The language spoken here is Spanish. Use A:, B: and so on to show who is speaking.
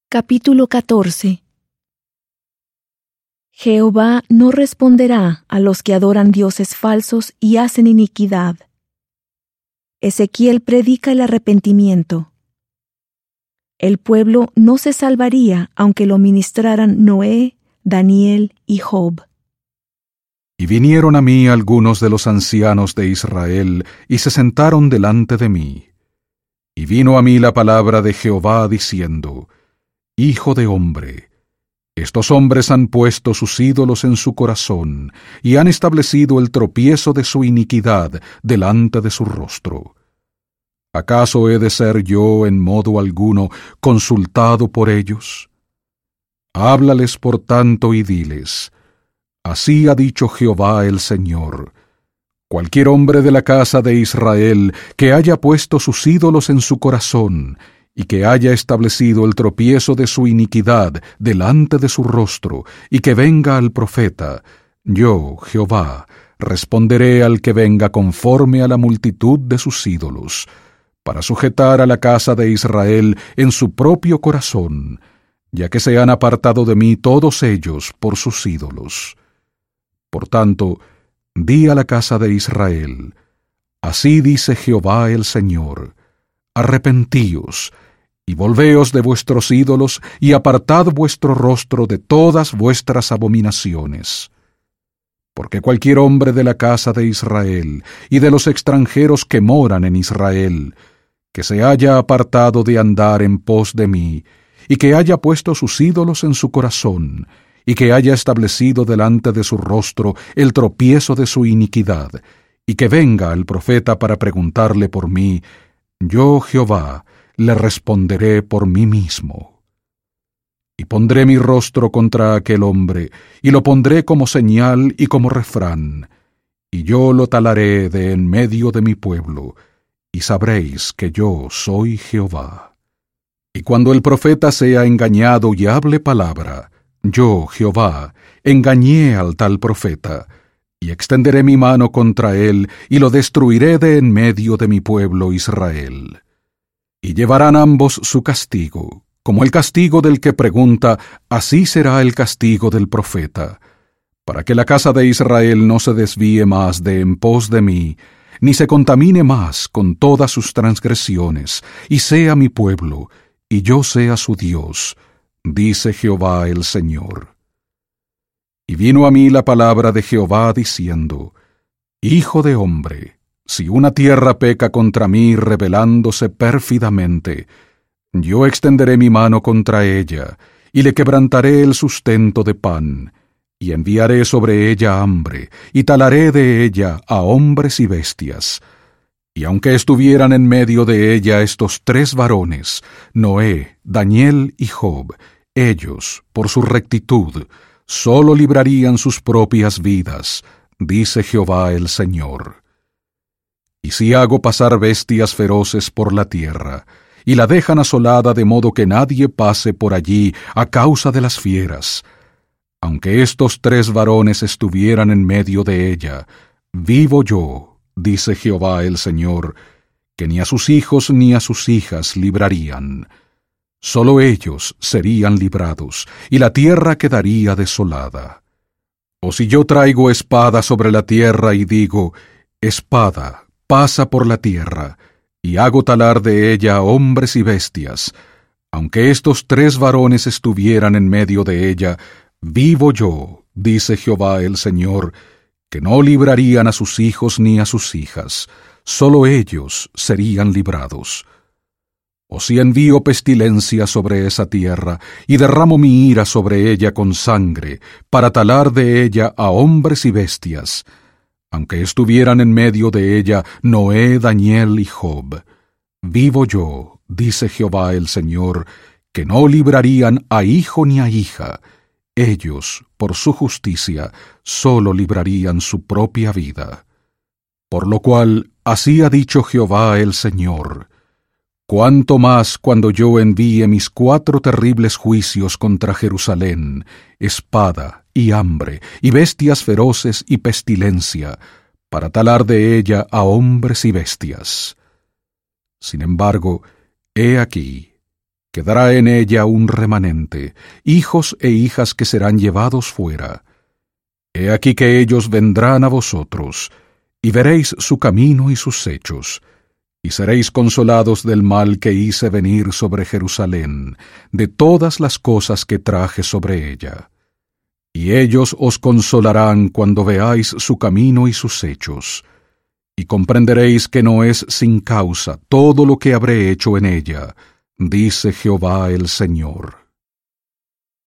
A: Capítulo 14. Jehová no responderá a los que adoran dioses falsos y hacen iniquidad. Ezequiel predica el arrepentimiento. El pueblo no se salvaría aunque lo ministraran Noé, Daniel y Job.
B: Y vinieron a mí algunos de los ancianos de Israel, y se sentaron delante de mí. Y vino a mí la palabra de Jehová diciendo: Hijo de hombre, estos hombres han puesto sus ídolos en su corazón, y han establecido el tropiezo de su iniquidad delante de su rostro. ¿Acaso he de ser yo en modo alguno consultado por ellos? Háblales por tanto y diles: Así ha dicho Jehová el Señor: Cualquier hombre de la casa de Israel que haya puesto sus ídolos en su corazón, y que haya establecido el tropiezo de su iniquidad delante de su rostro, y que venga al profeta, yo, Jehová, responderé al que venga conforme a la multitud de sus ídolos, para sujetar a la casa de Israel en su propio corazón, ya que se han apartado de mí todos ellos por sus ídolos. Por tanto, di a la casa de Israel: Así dice Jehová el Señor: Arrepentíos, y volveos de vuestros ídolos, y apartad vuestro rostro de todas vuestras abominaciones. Porque cualquier hombre de la casa de Israel, y de los extranjeros que moran en Israel, que se haya apartado de andar en pos de mí, y que haya puesto sus ídolos en su corazón, y que haya establecido delante de su rostro el tropiezo de su iniquidad, y que venga al profeta para preguntarle por mí, yo, Jehová, le responderé por mí mismo. Y pondré mi rostro contra aquel hombre, y lo pondré como señal y como refrán, y yo lo talaré de en medio de mi pueblo, y sabréis que yo soy Jehová. Y cuando el profeta sea engañado y hable palabra, yo, Jehová, engañé al tal profeta, y extenderé mi mano contra él, y lo destruiré de en medio de mi pueblo Israel. Y llevarán ambos su castigo, como el castigo del que pregunta, así será el castigo del profeta, para que la casa de Israel no se desvíe más de en pos de mí, ni se contamine más con todas sus transgresiones, y sea mi pueblo, y yo sea su Dios, dice Jehová el Señor. Y vino a mí la palabra de Jehová diciendo: Hijo de hombre, si una tierra peca contra mí rebelándose pérfidamente, yo extenderé mi mano contra ella, y le quebrantaré el sustento de pan, y enviaré sobre ella hambre, y talaré de ella a hombres y bestias. Y aunque estuvieran en medio de ella estos tres varones, Noé, Daniel y Job, ellos, por su rectitud, sólo librarían sus propias vidas, dice Jehová el Señor. Y si hago pasar bestias feroces por la tierra, y la dejan asolada de modo que nadie pase por allí a causa de las fieras, aunque estos tres varones estuvieran en medio de ella, vivo yo, dice Jehová el Señor, que ni a sus hijos ni a sus hijas librarían. Sólo ellos serían librados, y la tierra quedaría desolada. O si yo traigo espada sobre la tierra y digo: espada, pasa por la tierra, y hago talar de ella hombres y bestias, aunque estos tres varones estuvieran en medio de ella, vivo yo, dice Jehová el Señor, que no librarían a sus hijos ni a sus hijas, sólo ellos serían librados. O si envío pestilencia sobre esa tierra, y derramo mi ira sobre ella con sangre, para talar de ella a hombres y bestias, aunque estuvieran en medio de ella Noé, Daniel y Job, vivo yo, dice Jehová el Señor, que no librarían a hijo ni a hija, ellos, por su justicia, sólo librarían su propia vida. Por lo cual, así ha dicho Jehová el Señor: cuánto más cuando yo envíe mis 4 terribles juicios contra Jerusalén, espada y hambre, y bestias feroces y pestilencia, para talar de ella a hombres y bestias. Sin embargo, he aquí, quedará en ella un remanente, hijos e hijas que serán llevados fuera. He aquí que ellos vendrán a vosotros, y veréis su camino y sus hechos, y seréis consolados del mal que hice venir sobre Jerusalén, de todas las cosas que traje sobre ella. Y ellos os consolarán cuando veáis su camino y sus hechos, y comprenderéis que no es sin causa todo lo que habré hecho en ella, dice Jehová el Señor.